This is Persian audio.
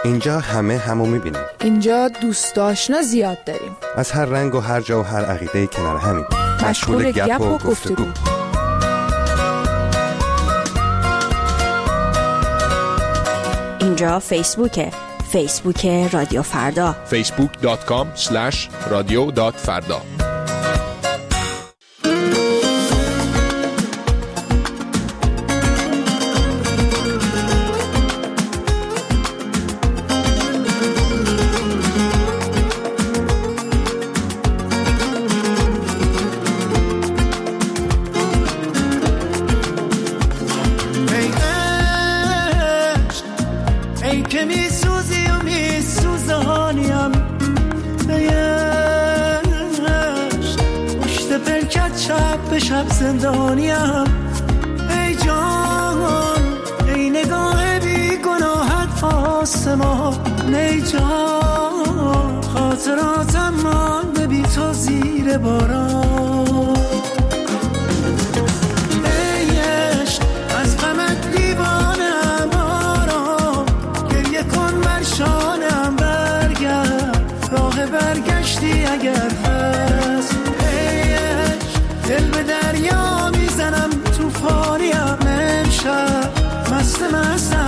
اینجا همه همو میبینیم. اینجا دوست آشنا زیاد داریم. از هر رنگ و هر جا و هر عقیده کنار همین. مشغول گپ و گفتگو. اینجا فیسبوکه. فیسبوک رادیو فردا. facebook.com/radio.farda. شب زندانیم ای جان، ای نگاه بی گناهت آسمان، ای جان خاطراتم مانده بی تو زیر باران، ای عشق از غمت دیوانم آرام، گریه کن بر شانم برگرد، راه برگشتی اگر هست، دل به دریا میزنم توفانیم امشب، مست